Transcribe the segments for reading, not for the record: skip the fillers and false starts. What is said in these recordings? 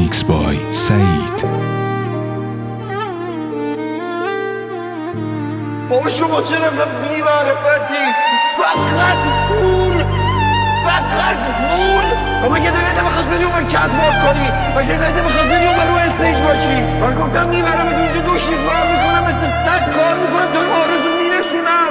میکس بای سعید. بابا شما چرا بی معرفتی؟ فقط پول، فقط پول. و مگه دلت میخواست بدی اون کذبات کنی؟ مگه دلت میخواست بدی اون رو استیج باشی؟ من گفتم میبرم اونجا دوشی کار میکنم، مثل سگ کار میکنم تا آرزو میرسونم.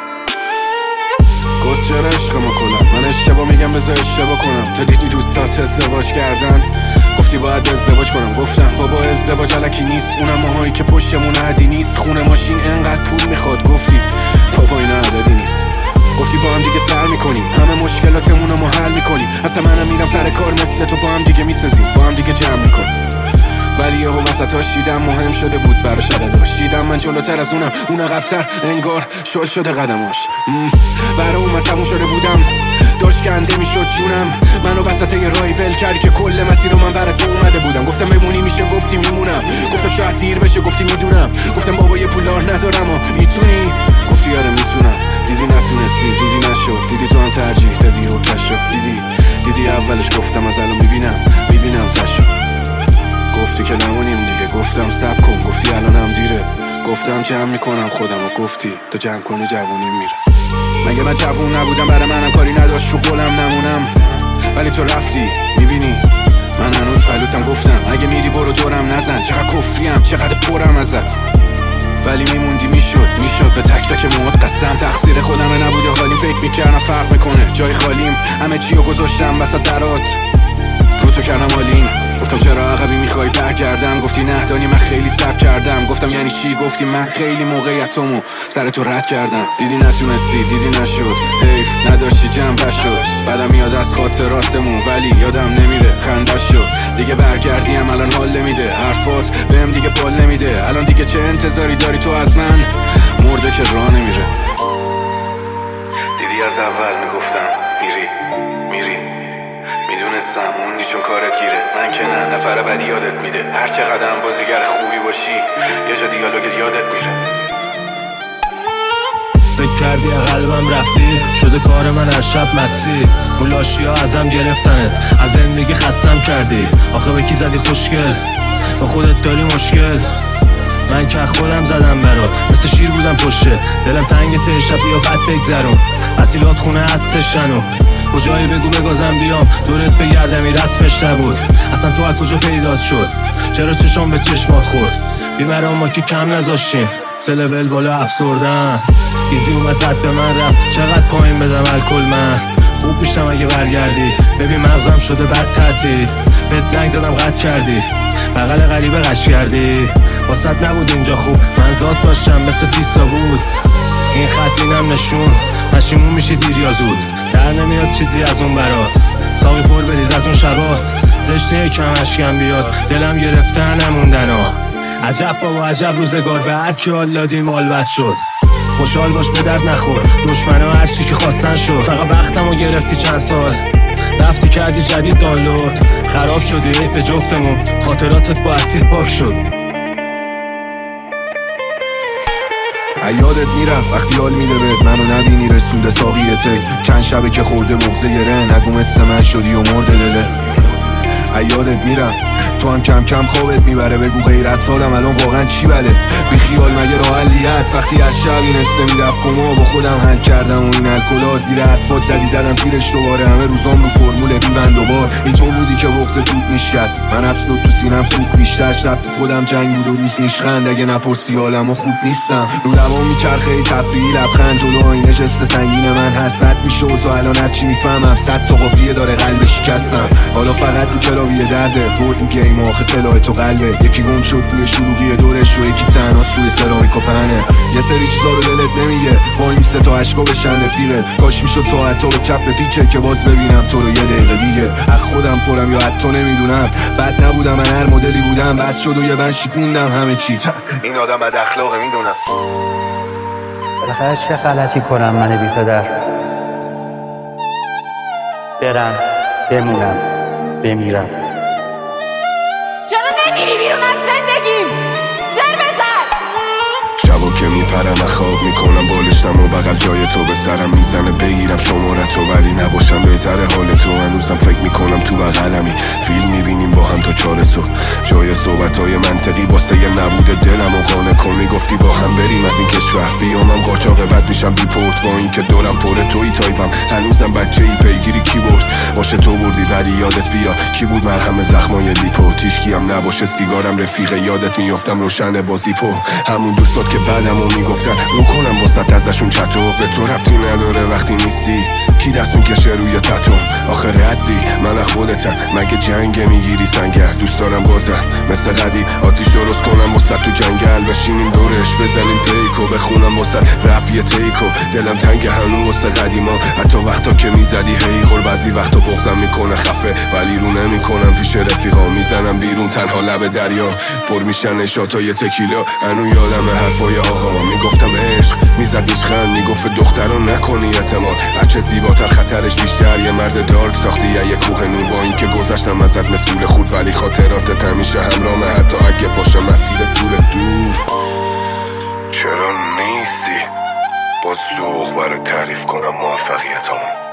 گفت چرا عشق ما کنم؟ من اشتباه میگم بذار اشتباه کنم. تا دیدی دوستات ازدواج کردن گفتی باید ازدواج کنم. گفتم بابا ازدواج الکی نیست، اونم ماهایی که پشتمون عدی نیست. خونه ماشین انقدر پول میخواد، گفتی بابا اینا عددی نیست. گفتی با هم دیگه سر میکنیم، همه مشکلاتمونو ما حل میکنیم. اصلا منم میرم سر کار مثل تو، با هم دیگه میسازیم، با هم دیگه جمع میکنیم. ولی یهو وسطاش دیدم مهم شده بود براش عدداش. دیدم من جلوتر از اونم، اون عقب‌تر، انگار شل شده قدماش. برای اون من تموم شده بودم، داشت کنده میشد جونم. منو وسط یه راهی ول کردی که کل مسیر رو من برات اومده بودم. گفتم بمونی میشه، گفتی میمونم. گفتم شاید دیر بشه، گفتی میدونم. گفتم بابا یه پولار ندارم و میتونی، گفتی آره میتونم. دیدی نتونستی، دیدی نشد، دیدی تو هم ترجیح دادی و کش شد. دیدی اولش گفتم از الان میبینم تشو. گفتی که نمونیم دیگه، گفتم صبر کن، گفتی الانم دیره. گفتم جمع میکنم خودم و گفتی تا جمع کنی جوونیم میره. مگه من جوون نبودم؟ برای منم کاری نداشت رو قولم نمونم. ولی تو رفتی، میبینی من هنوز پلوتم. گفتم اگه میری برو دورم نزن، چقدر کفریم، چقدر پرم ازت. ولی میموندی، میشد به تک تک موات قسم. تقصیر خودمه نبوده، حالیم فکر میکردم فرق میکنه. جای خالیم، همه چیو گذاشتم وسط درات، رو تو کردم آلین. گفتم چرا عقبی میخوای برگردم؟ گفتی نه دانی من خیلی صبر کردم. گفتم یعنی چی؟ گفتی من خیلی موقعیتمو سر تو رد کردم. دیدی نتونستی، دیدی نشد، حیف نداشتی جنبش شد. بعدم یاد از خاطراتمون ولی یادم نمیره خندش شد. دیگه برگردیم الان حال نمیده، حرفات بهم دیگه پال نمیده. الان دیگه چه انتظاری داری تو از من؟ مرده که راه نمیره. دیدی از اول میگفتم میری میدونستم موندی چون کارت گیره. من که نه، نفر بعدی یادت میده. هر چقدر بازیگر خوبی باشی یه جا دیالوگت یادت میره. فکر کردی قلبم رفتی، شده کار من هر شب مستی. گلاشی ها ازم گرفتنت، از زندگی خستم کردی. آخه به کی زدی خوشگل؟ با خودت داری مشکل. من که خودم زدم برات، مثل شیر بودم پشته. دلم تنگ ته شب بیا بد بگذرون، وسیلات خونه هستش شنو. کجایی بگو بگازم بیام دورت بگردم، این رسمش نبود. اصلا تو از کجا پیدات شد؟ چرا چشام به چشمات خورد؟ بیمرام ما که کم نذاشتیم، سلول بالا افسردن. ایزی اومد زد به من رفت، چقدر پایین بدم الکل من. خوب میشم اگه برگردی، ببین مغزم شده بد تعطیل. بهت زنگ زدم قطع کردی، بغل غریبه قش کردی. واسط نبود اینجا خوب، من ذات داشتم مثل پیستا بود. این خط اینم نشون، پشیمون میشی دیر یا زود. در نمیاد چیزی از اون برات، ساقی پر بریز از اون شباست. زشته کم اشکم بیاد، دلم گرفته نموندن ها. عجب بابا عجب روزگار، به هر کی حال دادیم حال بد شد. خوشحال باش به درد نخور، دشمنا هر چی که خواستن شد. فقط وقتمو گرفتی چند سال، رفتی کردی جدید دانلود. خراب شدی حیف جفتمون، خاطراتت با اسید پاک شد. یادت میرم وقتی حال میده بهت، منو نبینی رسونده ساقی تک. چند شبه که خورده بغضه گره، نگو مثل من شدی و مرده دلت. یادت میرم تو هم کم کم خوابت میبره. بگو غیر از سالم الان واقعا چی بله؟ بی خیال مگه راه حلی هست؟ وقتی از شب این استه میرفت گما با خودم حل کردم و این الکلاس گیر حرفات زدی زدم زیرش دوباره. همه روزام رو فرمول بیبند دوبار. این تو بودی که بغض توت میشکست، من حبس شد تو سینم سوخت بیشتر. شب تو خودم جنگ بود و روز نیشخند، اگه نپرسی حالم و خوب نیستم. رو لبام میچرخه تفریحی لبخند، جلو آینه جست سنگین من هست. بد میشه اوضاع الان هرچی میفهمم، 100 تا قافیه داره قلب شکستم. حالا فقط رو کلاویه درده، برد گیم آخه سلاح تو قلبه. یکی گم شد توی شلوغی دورش و یکی تنها سوی سرامیک و پهنه. یه سری چیزا رو دلت نمیگه، وای میسته تا عشقا بشن رفیقت. کاش میشد تو حتی به چپ پیچه که باز ببینم تو رو یه دقیقه دیگه. از خودم پرم یا حتی نمیدونم، بد نبودم من هر مدلی بودم. بس شد و یه بند شکوندم همه چی. این آدم بد اخلاقه میدونم. بالاخره چه غلطی کنم من بی پدر؟ برم بمونم بمیرم. چرا نمیری بیرون از زندگیم؟ سر بزن. شبا که بپرم خواب میکنم بالشتم و بغل جای تو به سرم میزنه بگیرم شمارتو ولی نباشم بهتره حال تو. هنوزم فکر میکنم تو بغلمی فیلم میبینیم با هم تا 4 صبح. جای صحبتهای منطقی واسه یه نبود دلم و قانع کن. میگفتی با هم بریم از این کشور بیامم قاچاق بد میشم دیپورت. با اینکه دورم پره توی تایپم هنوزم بچه ای پیگیری کی برد. باشه تو بردی ولی یادت بیا کی بود مرهم زخمای لیپو. تیشکی هم نباشه سیگارم رفیق یادت میافتم روشن بازیپو. همون دوستات که بعدمو میگفتن رو کنم واسط ازشون چطور. به تو ربطی نداره وقتی نیستی کی دست میکشه روی تتو. آخه ردی من از خودتم مگه جنگ میگیری سنگر. دوست دارم بازم مثل قدیم آتیش درست کنم واسط تو جنگل. بشینیم دورش بزنیم پیکو بخونم واسط رپ یه تیکو. دلم تنگ هنوز واسه قدیما حتی وقتا که میزدی هی غور. بعضی وقتا بغضم میکنه خفه ولی رو نمیکنم پیش رفیقا. میزنم بیرون تنها لب دریا پر میشن اشاتای تکیلا. هنو یادم حرفای آقا میگفتم عشق میزد نیشخند میگفت دخترا نکنی اعتماد. هرچه زیباتر خطرش بیشتر. یه مرد دارک ساختی یه کوه نور. با اینکه گذشتم ازت مسئول خود ولی خاطراتت همیشه همراهمه حتی اگه باشه مسیر دور. چرا نیستی باز ذوق برای تعریف کنم موفقیتامو.